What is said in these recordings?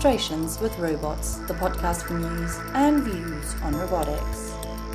Demonstrations with Robots, the podcast for news and views on robotics.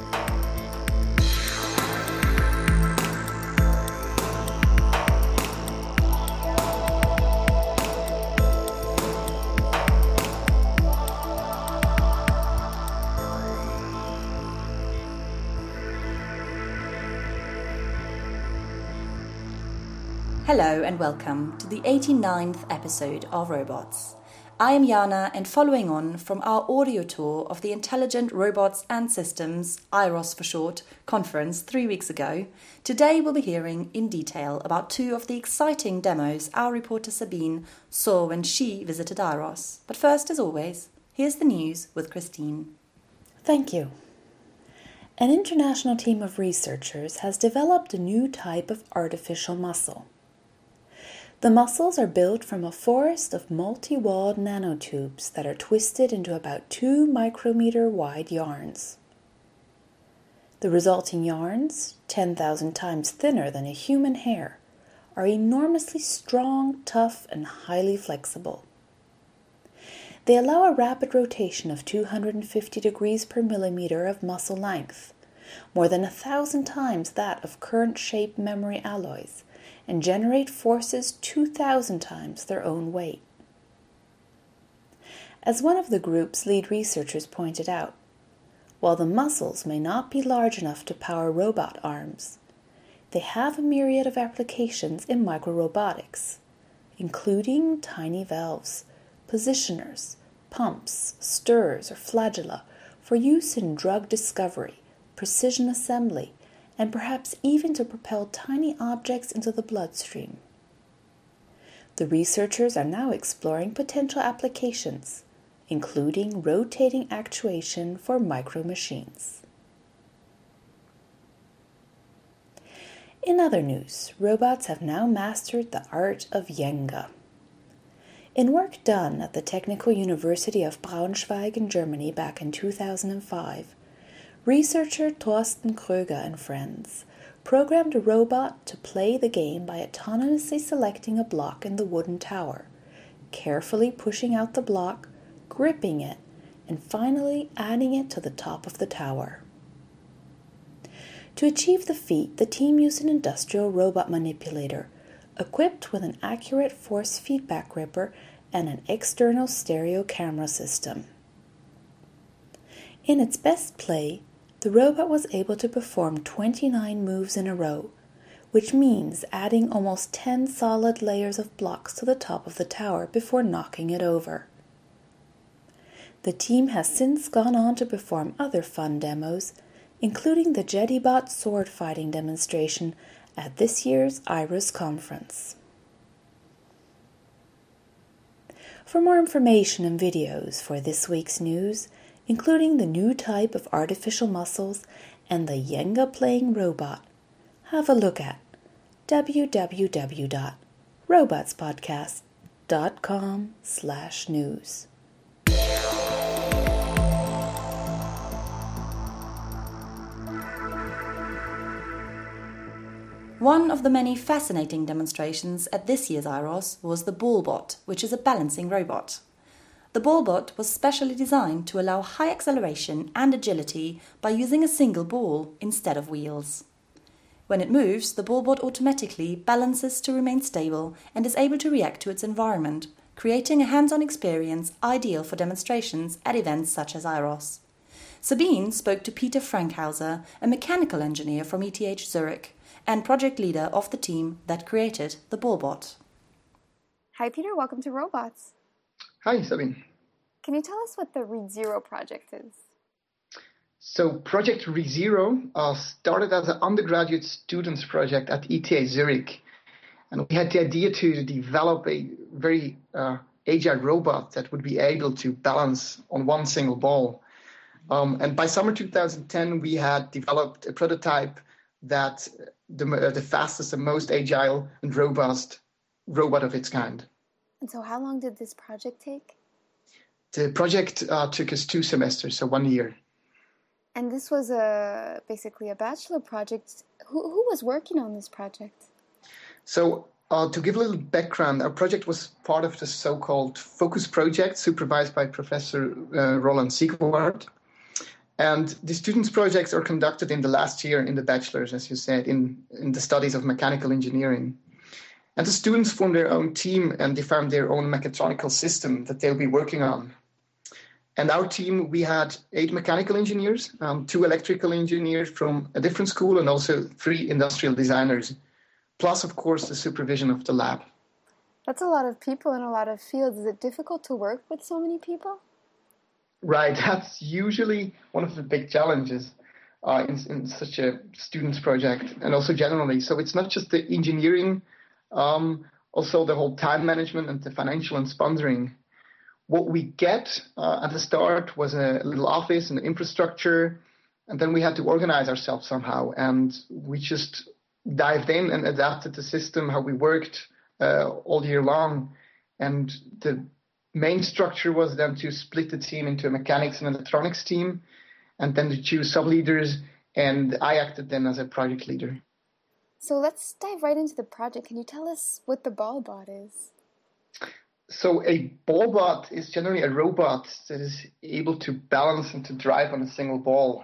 Hello and welcome to the 89th episode of Robots. I am Jana, and following on from our audio tour of the Intelligent Robots and Systems, IROS for short, conference 3 weeks ago, today we'll be hearing in detail about two of the exciting demos our reporter Sabine saw when she visited IROS. But first, as always, here's the news with Christine. Thank you. An international team of researchers has developed a new type of artificial muscle. The muscles are built from a forest of multi-walled nanotubes that are twisted into about 2 micrometer wide yarns. The resulting yarns, 10,000 times thinner than a human hair, are enormously strong, tough, and highly flexible. They allow a rapid rotation of 250 degrees per millimeter of muscle length, more than 1,000 times that of current shape memory alloys, and generate forces 2,000 times their own weight. As one of the group's lead researchers pointed out, while the muscles may not be large enough to power robot arms, they have a myriad of applications in microrobotics, including tiny valves, positioners, pumps, stirrers, or flagella for use in drug discovery, precision assembly, and perhaps even to propel tiny objects into the bloodstream. The researchers are now exploring potential applications, including rotating actuation for micro-machines. In other news, robots have now mastered the art of Jenga. In work done at the Technical University of Braunschweig in Germany back in 2005, researcher Thorsten Kröger and friends programmed a robot to play the game by autonomously selecting a block in the wooden tower, carefully pushing out the block, gripping it, and finally adding it to the top of the tower. To achieve the feat, the team used an industrial robot manipulator equipped with an accurate force feedback gripper and an external stereo camera system. In its best play, the robot was able to perform 29 moves in a row, which means adding almost 10 solid layers of blocks to the top of the tower before knocking it over. The team has since gone on to perform other fun demos, including the JediBot sword fighting demonstration at this year's IROS conference. For more information and videos for this week's news, including the new type of artificial muscles and the Jenga-playing robot, have a look at www.robotspodcast.com/news. One of the many fascinating demonstrations at this year's IROS was the BallBot, which is a balancing robot. The BallBot was specially designed to allow high acceleration and agility by using a single ball instead of wheels. When it moves, the BallBot automatically balances to remain stable and is able to react to its environment, creating a hands-on experience ideal for demonstrations at events such as IROS. Sabine spoke to Peter Frankhauser, a mechanical engineer from ETH Zurich and project leader of the team that created the BallBot. Hi Peter, welcome to Robots. Hi, Sabine. Can you tell us what the ReZero project is? So Project ReZero started as an undergraduate students project at ETH Zurich. And we had the idea to develop a very agile robot that would be able to balance on one single ball. And by summer 2010, we had developed a prototype that the fastest and most agile and robust robot of its kind. And so how long did this project take? The project took us 2 semesters, so 1 year. And this was basically a bachelor project. Who was working on this project? So To give a little background, our project was part of the so-called Focus project supervised by Professor Roland Siegwart. And the students' projects are conducted in the last year in the bachelor's, as you said, in the studies of mechanical engineering. And the students form their own team and they found their own mechatronical system that they'll be working on. And our team, we had 8 mechanical engineers, 2 electrical engineers from a different school, and also 3 industrial designers, plus, of course, the supervision of the lab. That's a lot of people in a lot of fields. Is it difficult to work with so many people? Right, that's usually one of the big challenges in such a students' project, and also generally. So it's not just the engineering, also the whole time management and the financial and sponsoring. What we get at the start was a little office and infrastructure, and then we had to organize ourselves somehow. And we just dived in and adapted the system, how we worked all year long. And the main structure was then to split the team into a mechanics and electronics team, and then to choose sub-leaders, and I acted then as a project leader. So let's dive right into the project. Can you tell us what the BallBot is? So a BallBot is generally a robot that is able to balance and to drive on a single ball.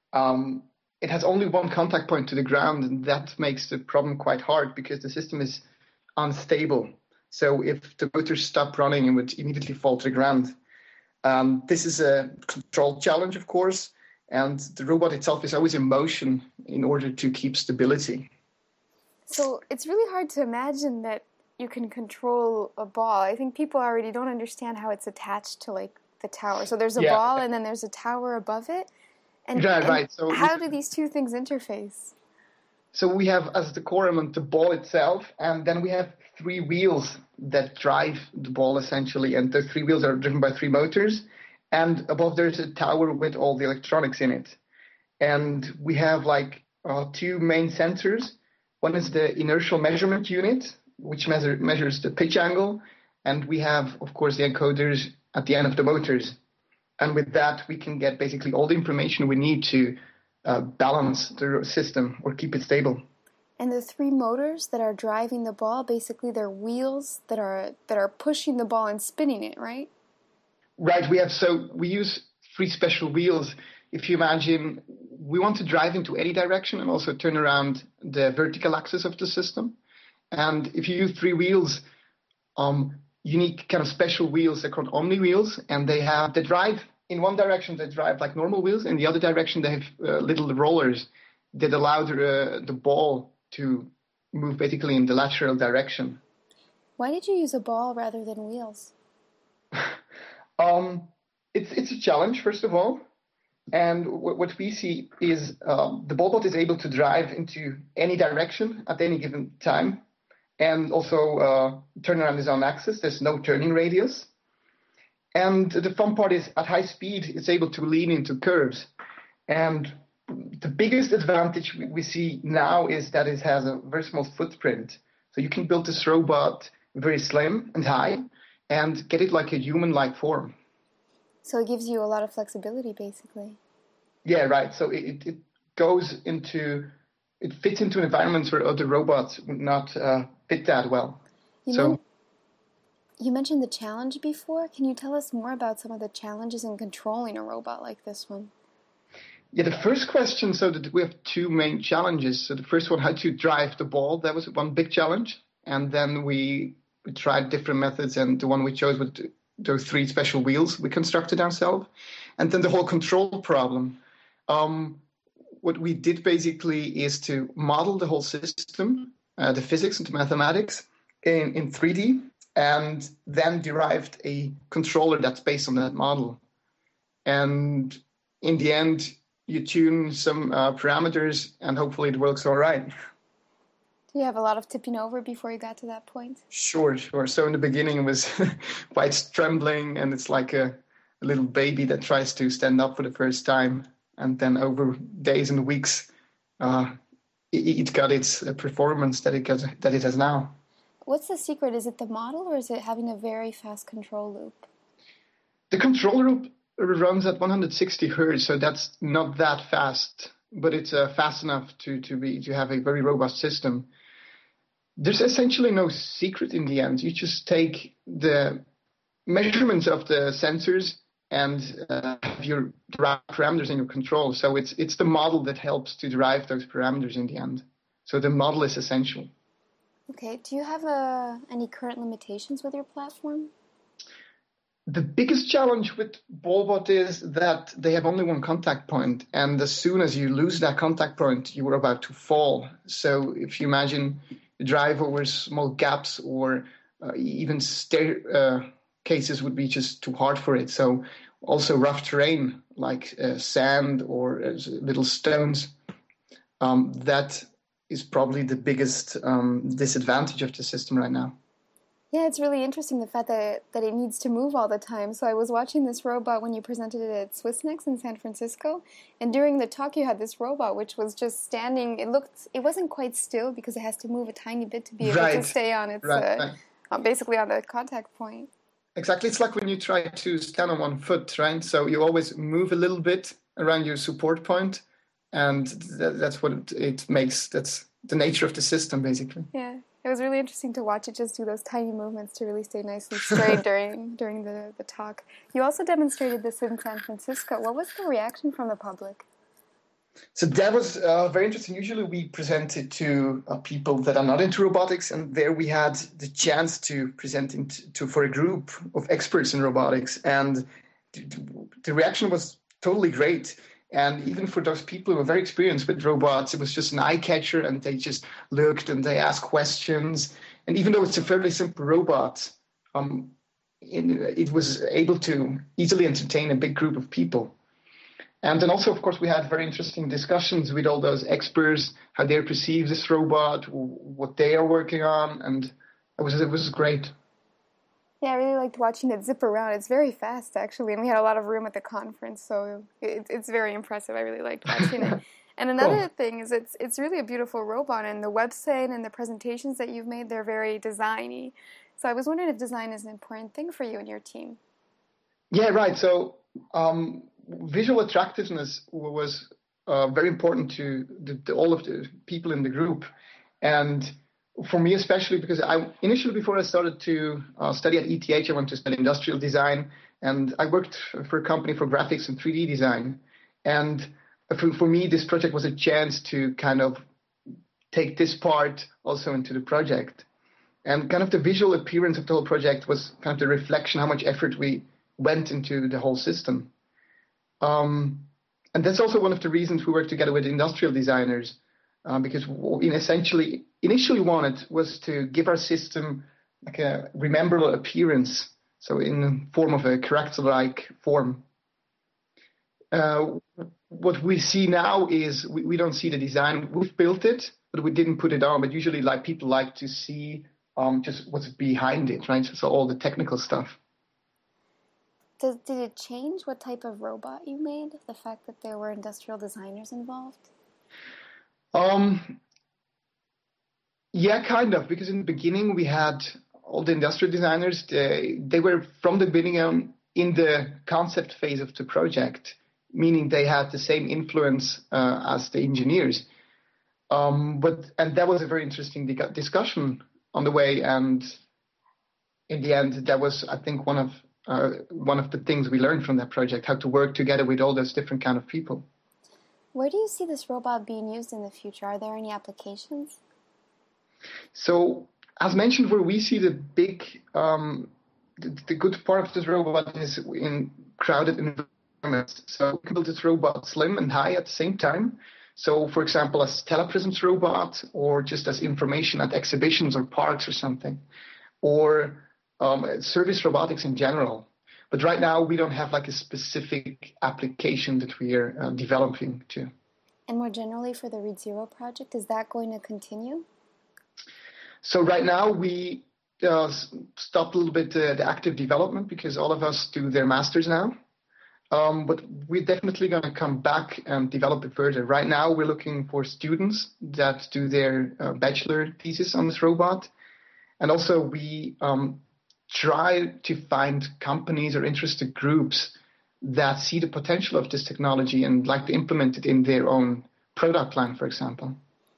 It has only one contact point to the ground, and that makes the problem quite hard because the system is unstable. So if the motors stop running, it would immediately fall to the ground. This is a control challenge, of course, and the robot itself is always in motion in order to keep stability. So it's really hard to imagine that you can control a ball. I think people already don't understand how it's attached to like the tower. So there's a ball and then there's a tower above it. And, right. So how do these two things interface? So we have as the core element the ball itself, and then we have 3 wheels that drive the ball essentially, and the 3 wheels are driven by 3 motors, and above there's a tower with all the electronics in it. And we have like 2 main sensors. One is the inertial measurement unit, which measures the pitch angle, and we have, of course, the encoders at the end of the motors. And with that, we can get basically all the information we need to balance the system or keep it stable. And the 3 motors that are driving the ball, basically they're wheels that are pushing the ball and spinning it, right? Right. We use 3 special wheels. If you imagine, we want to drive into any direction and also turn around the vertical axis of the system. And if you use 3 wheels, unique kind of special wheels, they're called omni wheels, and they drive in one direction, they drive like normal wheels. In the other direction, they have little rollers that allow the ball to move basically in the lateral direction. Why did you use a ball rather than wheels? It's a challenge, first of all. And what we see is the BallBot is able to drive into any direction at any given time, and also turn around its own axis. There's no turning radius. And the fun part is at high speed, it's able to lean into curves. And the biggest advantage we see now is that it has a very small footprint. So you can build this robot very slim and high and get it like a human-like form. So it gives you a lot of flexibility, basically. Yeah, right. So it fits into environments where other robots would not fit that well. You mentioned the challenge before. Can you tell us more about some of the challenges in controlling a robot like this one? Yeah, the first question, so that we have 2 main challenges. So the first one, how to drive the ball. That was one big challenge. And then we tried different methods, and the one we chose was those 3 special wheels we constructed ourselves. And then the whole control problem. What we did basically is to model the whole system, the physics and the mathematics in 3D, and then derived a controller that's based on that model. And in the end, you tune some parameters, and hopefully it works all right. Do you have a lot of tipping over before you got to that point? Sure. So in the beginning, it was quite trembling, and it's like a little baby that tries to stand up for the first time. And then over days and weeks, it got its performance that it has now. What's the secret? Is it the model, or is it having a very fast control loop? The control loop runs at 160 hertz, so that's not that fast, but it's fast enough to have a very robust system. There's essentially no secret in the end. You just take the measurements of the sensors and have your derived parameters in your control. So it's the model that helps to derive those parameters in the end. So the model is essential. Okay. Do you have any current limitations with your platform? The biggest challenge with BallBot is that they have only one contact point, and as soon as you lose that contact point, you are about to fall. So if you imagine you drive over small gaps or even cases would be just too hard for it. So also rough terrain like sand or little stones, that is probably the biggest disadvantage of the system right now. Yeah, it's really interesting, the fact that it needs to move all the time. So I was watching this robot when you presented it at SwissNext in San Francisco, and during the talk you had this robot which was just standing. It wasn't quite still because it has to move a tiny bit to be able to stay on its basically on the contact point. Exactly. It's like when you try to stand on one foot, right? So you always move a little bit around your support point, and that's what it makes. That's the nature of the system, basically. Yeah. It was really interesting to watch it just do those tiny movements to really stay nice and straight during the talk. You also demonstrated this in San Francisco. What was the reaction from the public? So that was very interesting. Usually we present it to people that are not into robotics, and there we had the chance to present it for a group of experts in robotics, and the reaction was totally great. And even for those people who are very experienced with robots, it was just an eye-catcher, and they just looked and they asked questions. And even though it's a fairly simple robot, it was able to easily entertain a big group of people. And then also, of course, we had very interesting discussions with all those experts, how they perceive this robot, what they are working on, and it was great. Yeah, I really liked watching it zip around. It's very fast, actually, and we had a lot of room at the conference, so it's very impressive. I really liked watching it. And another thing is it's really a beautiful robot, and the website and the presentations that you've made, they're very designy. So I was wondering if design is an important thing for you and your team. Yeah, right. So visual attractiveness was very important to all of the people in the group, and for me especially, because initially before I started to study at ETH, I went to study industrial design, and I worked for a company for graphics and 3D design. And for me, this project was a chance to kind of take this part also into the project. And kind of the visual appearance of the whole project was kind of the reflection, how much effort we went into the whole system. And that's also one of the reasons we worked together with industrial designers, because what we initially wanted was to give our system like a rememberable appearance, so in the form of a character-like form. What we see now is we don't see the design. We've built it, but we didn't put it on. But usually, like, people like to see just what's behind it, right? So all the technical stuff. Did it change what type of robot you made, the fact that there were industrial designers involved? Yeah, kind of, because in the beginning we had all the industrial designers. They were from the beginning in the concept phase of the project, meaning they had the same influence as the engineers. And that was a very interesting discussion on the way. And in the end, that was, I think, one of the things we learned from that project, how to work together with all those different kind of people. Where do you see this robot being used in the future? Are there any applications? So, as mentioned, where we see the big, the good part of this robot is in crowded environments. So we can build this robot slim and high at the same time. So, for example, as telepresence robot, or just as information at exhibitions or parks or something, or service robotics in general. But right now, we don't have like a specific application that we are developing to. And more generally for the ReadZero project, is that going to continue? So right now, we stopped a little bit the active development because all of us do their masters now. But we're definitely going to come back and develop it further. Right now, we're looking for students that do their bachelor thesis on this robot. And also, we try to find companies or interested groups that see the potential of this technology and like to implement it in their own product line, for example.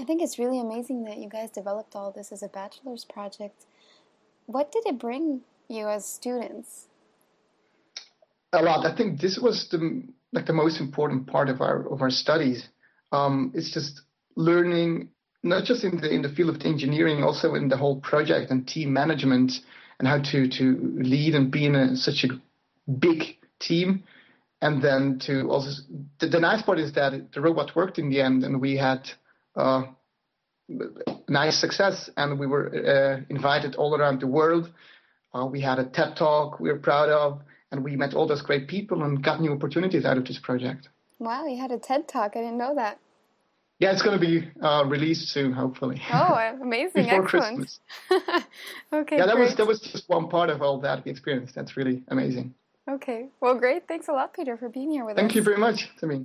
I think it's really amazing that you guys developed all this as a bachelor's project. What did it bring you as students? A lot. I think this was the most important part of our studies. It's just learning, not just in the field of engineering, also in the whole project and team management, and how to lead and be in such a big team. And then to also, the nice part is that the robot worked in the end, and we had nice success, and we were invited all around the world. We had a TED Talk we were proud of, and we met all those great people and got new opportunities out of this project. Wow, you had a TED Talk. I didn't know that. Yeah, it's going to be released soon, hopefully. Oh, amazing. Before Excellent. Christmas. Okay, yeah, great. that was just one part of all that we experienced. That's really amazing. Okay, well, great. Thanks a lot, Peter, for being here with us. Thank you very much, Tamim.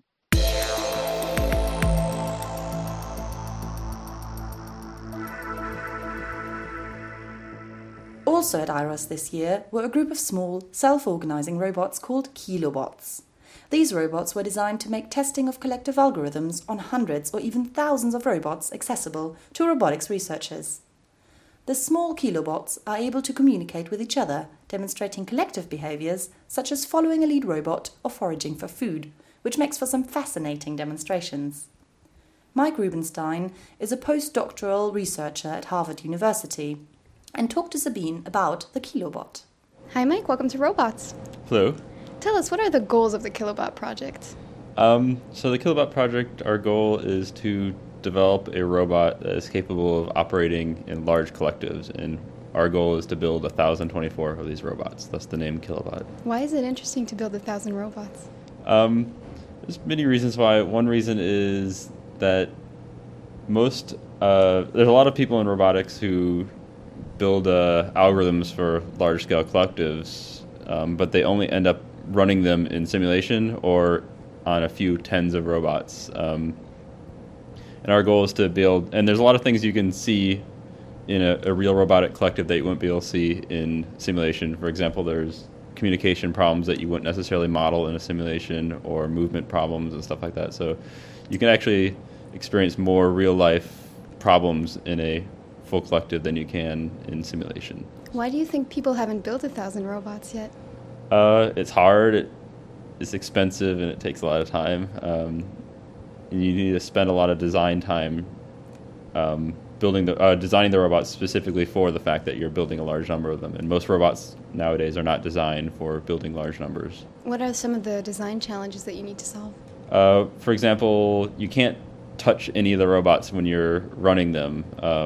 Also at IROS this year were a group of small, self-organizing robots called Kilobots. These robots were designed to make testing of collective algorithms on hundreds or even thousands of robots accessible to robotics researchers. The small Kilobots are able to communicate with each other, demonstrating collective behaviors such as following a lead robot or foraging for food, which makes for some fascinating demonstrations. Mike Rubenstein is a postdoctoral researcher at Harvard University and talked to Sabine about the Kilobot. Hi, Mike. Welcome to Robots. Hello. Tell us, what are the goals of the Kilobot project? So the Kilobot project, our goal is to develop a robot that is capable of operating in large collectives, and our goal is to build 1,024 of these robots. That's the name Kilobot. Why is it interesting to build 1,000 robots? There's many reasons why. One reason is that there's a lot of people in robotics who build algorithms for large-scale collectives, but they only end up running them in simulation or on a few tens of robots. And our goal is to build, and there's a lot of things you can see in a real robotic collective that you wouldn't be able to see in simulation. For example, there's communication problems that you wouldn't necessarily model in a simulation, or movement problems and stuff like that. So you can actually experience more real-life problems in a full collective than you can in simulation. Why do you think people haven't built 1,000 robots yet? It's hard, it's expensive, and it takes a lot of time. And you need to spend a lot of design time designing the robots specifically for the fact that you're building a large number of them. And most robots nowadays are not designed for building large numbers. What are some of the design challenges that you need to solve? For example, you can't touch any of the robots when you're running them.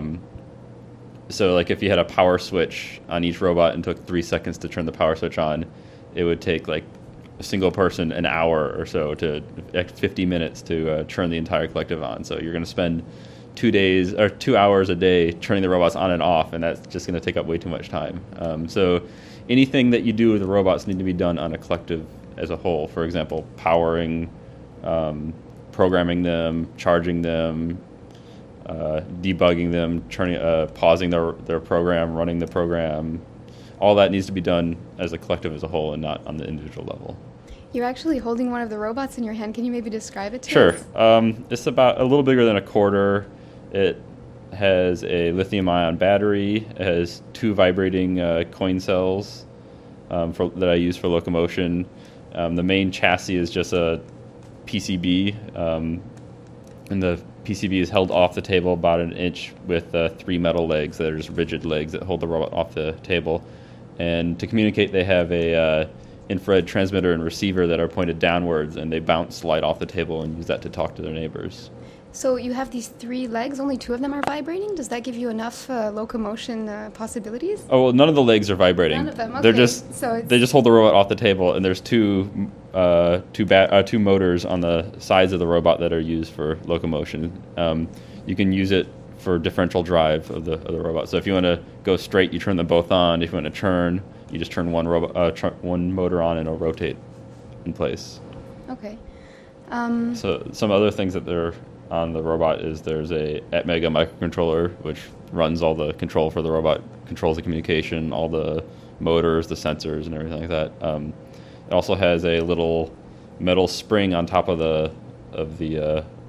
So like if you had a power switch on each robot and took 3 seconds to turn the power switch on, it would take like a single person an hour or so 50 minutes to turn the entire collective on. So you're going to spend 2 hours a day turning the robots on and off, and that's just going to take up way too much time. So anything that you do with the robots need to be done on a collective as a whole. For example, powering, programming them, charging them, debugging them, pausing their program, running the program. All that needs to be done as a collective as a whole and not on the individual level. You're actually holding one of the robots in your hand. Can you maybe describe it to us? Sure. It's about a little bigger than a quarter. It has a lithium-ion battery. It has 2 vibrating coin cells that I use for locomotion. The main chassis is just a PCB, and the PCB is held off the table about an inch with 3 metal legs that are just rigid legs that hold the robot off the table. And to communicate, they have a infrared transmitter and receiver that are pointed downwards, and they bounce light off the table and use that to talk to their neighbors. So you have these 3 legs, only 2 of them are vibrating? Does that give you enough locomotion possibilities? Oh, well, none of the legs are vibrating. None of them, okay. They just hold the robot off the table, and there's two motors on the sides of the robot that are used for locomotion. You can use it for differential drive of the robot. So if you want to go straight, you turn them both on. If you want to turn, you just turn one motor on, and it'll rotate in place. Okay. So some other things that are on the robot is there's a Atmega microcontroller, which runs all the control for the robot, controls the communication, all the motors, the sensors, and everything like that. It also has a little metal spring on top of the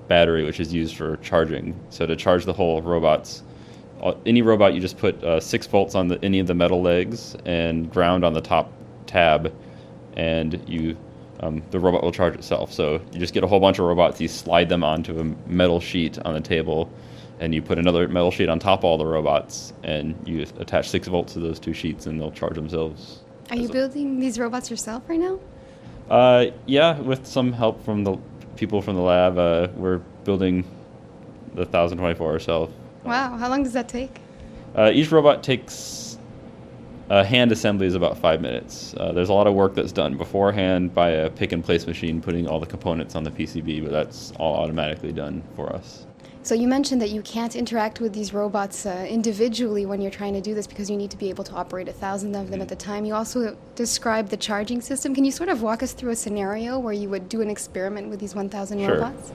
battery, which is used for charging. So to charge the whole robots, any robot, you just put 6 volts on any of the metal legs and ground on the top tab, and the robot will charge itself. So you just get a whole bunch of robots, you slide them onto a metal sheet on the table, and you put another metal sheet on top of all the robots, and you attach 6 volts to those 2 sheets, and they'll charge themselves. Are you building these robots yourself right now? Yeah, with some help from the people from the lab. We're building the 1024 ourselves. Wow, how long does that take? Each robot takes hand assembly is about 5 minutes. There's a lot of work that's done beforehand by a pick-and-place machine putting all the components on the PCB, but that's all automatically done for us. So you mentioned that you can't interact with these robots individually when you're trying to do this because you need to be able to operate 1,000 of them at the time. You also described the charging system. Can you sort of walk us through a scenario where you would do an experiment with these 1,000 robots?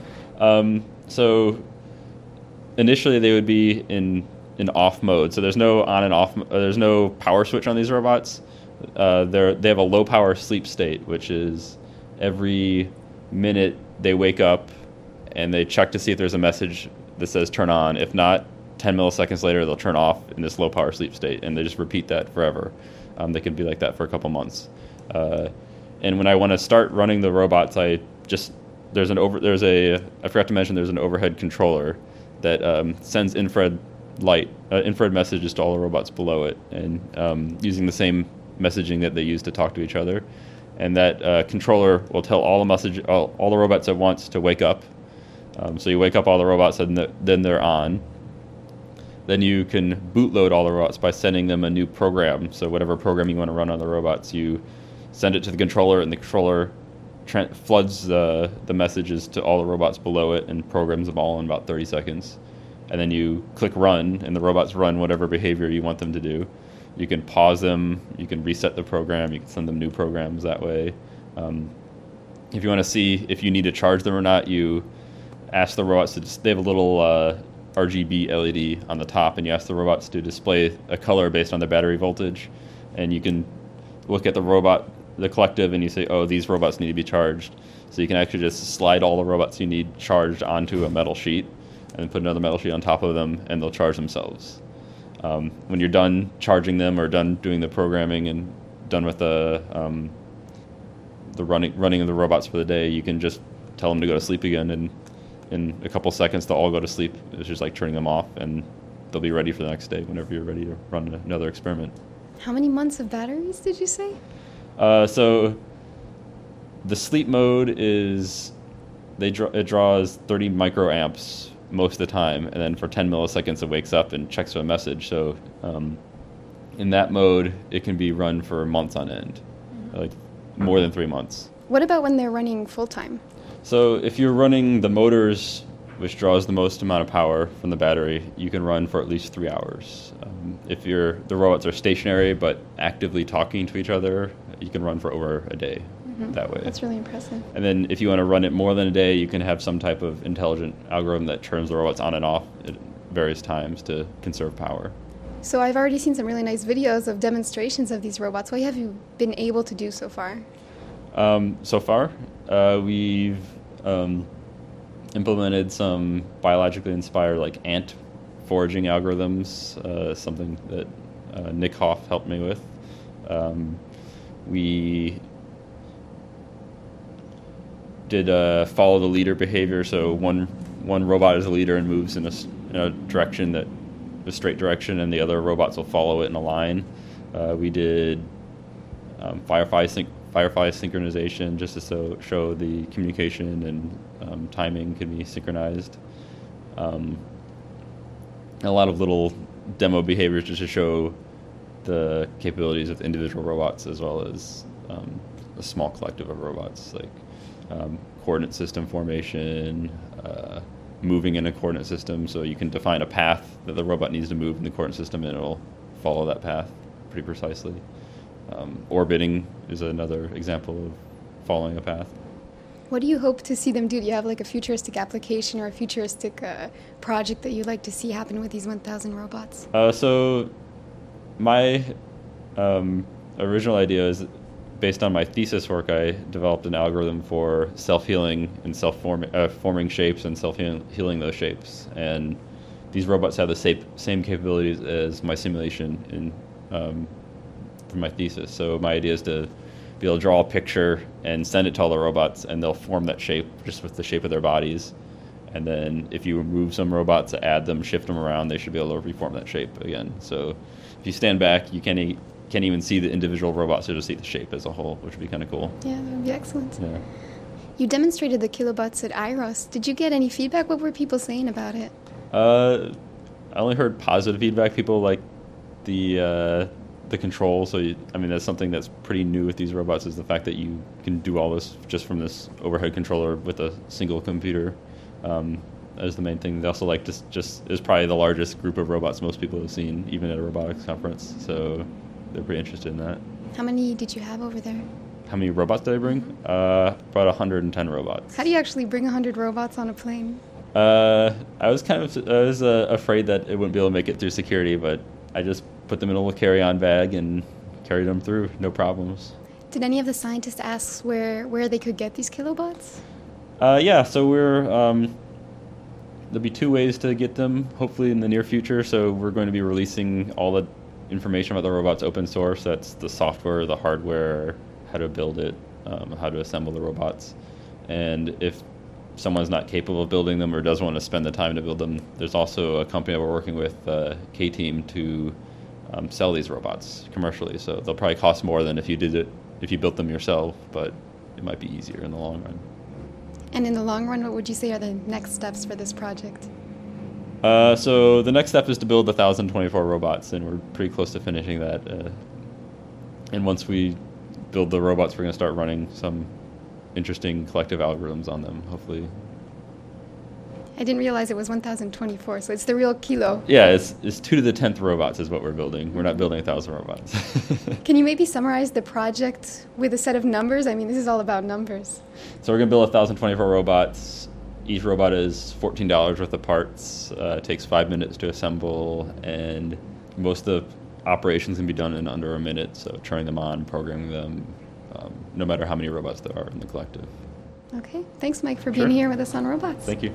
So initially they would be in off mode. So there's no on and off. There's no power switch on these robots. They have a low power sleep state, which is every minute they wake up and they check to see if there's a message that says turn on. If not, 10 milliseconds later they'll turn off in this low power sleep state, and they just repeat that forever. They could be like that for a couple months. And when I want to start running the robots, I forgot to mention there's an overhead controller that sends infrared messages to all the robots below it, and using the same messaging that they use to talk to each other. And that controller will tell all the robots at once to wake up. So you wake up all the robots, and then they're on. Then you can bootload all the robots by sending them a new program. So whatever program you want to run on the robots, you send it to the controller, and the controller floods the messages to all the robots below it and programs them all in about 30 seconds. And then you click run, and the robots run whatever behavior you want them to do. You can pause them, you can reset the program, you can send them new programs that way. If you want to see if you need to charge them or not, you ask the robots they have a little RGB LED on the top, and you ask the robots to display a color based on their battery voltage. And you can look at the collective, and you say, oh, these robots need to be charged. So you can actually just slide all the robots you need charged onto a metal sheet, and then put another metal sheet on top of them, and they'll charge themselves. When you're done charging them, or done doing the programming, and done with the running of the robots for the day, you can just tell them to go to sleep again, and in a couple seconds they'll all go to sleep. It's just like turning them off, and they'll be ready for the next day whenever you're ready to run another experiment. How many months of batteries did you say? So the sleep mode is it draws 30 microamps most of the time, and then for 10 milliseconds it wakes up and checks for a message. So in that mode it can be run for months on end, like more than 3 months. What about when they're running full time? So if you're running the motors, which draws the most amount of power from the battery, you can run for at least 3 hours. If the robots are stationary but actively talking to each other, you can run for over a day that way. That's really impressive. And then if you want to run it more than a day, you can have some type of intelligent algorithm that turns the robots on and off at various times to conserve power. So I've already seen some really nice videos of demonstrations of these robots. What have you been able to do so far? So far, we've implemented some biologically inspired, like ant foraging algorithms, something that Nick Hoff helped me with. We did follow the leader behavior, so one robot is a leader and moves in a direction a straight direction, and the other robots will follow it in a line. We did Firefly synchronization, just to show the communication and timing can be synchronized. And a lot of little demo behaviors just to show the capabilities of individual robots, as well as a small collective of robots, like coordinate system formation, moving in a coordinate system, so you can define a path that the robot needs to move in the coordinate system, and it'll follow that path pretty precisely. Orbiting is another example of following a path. What do you hope to see them do? Do you have like a futuristic application or a futuristic project that you'd like to see happen with these 1,000 robots? So my original idea is based on my thesis work, I developed an algorithm for self-healing and forming shapes and self-healing those shapes. And these robots have the same capabilities as my simulation from my thesis. So my idea is to be able to draw a picture and send it to all the robots, and they'll form that shape just with the shape of their bodies. And then if you remove some robots, add them, shift them around, they should be able to reform that shape again. So if you stand back, you can't even see the individual robots, you'll just see the shape as a whole, which would be kind of cool. Yeah, that would be excellent. Yeah. You demonstrated the kilobots at IROS. Did you get any feedback? What were people saying about it? I only heard positive feedback. People like the control. So that's something that's pretty new with these robots, is the fact that you can do all this just from this overhead controller with a single computer. That is the main thing. They also like just is probably the largest group of robots most people have seen, even at a robotics conference. So they're pretty interested in that. How many did you have over there? How many robots did I bring? About 110 robots. How do you actually bring 100 robots on a plane? I was afraid that it wouldn't be able to make it through security, but I just put them in a little carry-on bag and carried them through, no problems. Did any of the scientists ask where they could get these kilobots? Yeah, so there'll be 2 ways to get them, hopefully in the near future. So we're going to be releasing all the information about the robots open source. That's the software, the hardware, how to build it, how to assemble the robots. And if someone's not capable of building them or doesn't want to spend the time to build them, there's also a company that we're working with, K-Team, to sell these robots commercially. So they'll probably cost more than if you built them yourself, but it might be easier in the long run. And in the long run, what would you say are the next steps for this project? So the next step is to build 1,024 robots, and we're pretty close to finishing that. And once we build the robots, we're going to start running some interesting collective algorithms on them, hopefully. I didn't realize it was 1,024, so it's the real kilo. Yeah, it's 2 to the 10th robots is what we're building. We're not building 1,000 robots. Can you maybe summarize the project with a set of numbers? I mean, this is all about numbers. So we're going to build 1,024 robots. Each robot is $14 worth of parts. It takes 5 minutes to assemble, and most of the operations can be done in under a minute. So turning them on, programming them, no matter how many robots there are in the collective. Okay. Thanks, Mike, for being here with us on Robots. Thank you.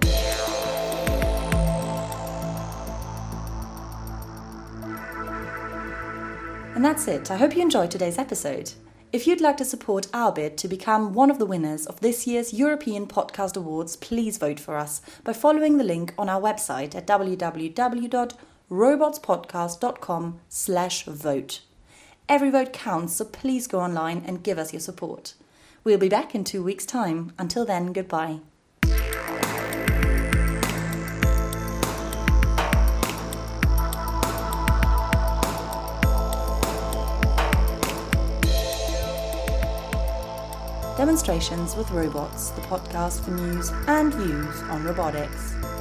And that's it. I hope you enjoyed today's episode. If you'd like to support our bid to become one of the winners of this year's European Podcast Awards, please vote for us by following the link on our website at www.robotspodcast.com/vote. Every vote counts, so please go online and give us your support. We'll be back in 2 weeks' time. Until then, goodbye. Demonstrations with Robots, the podcast for news and views on robotics.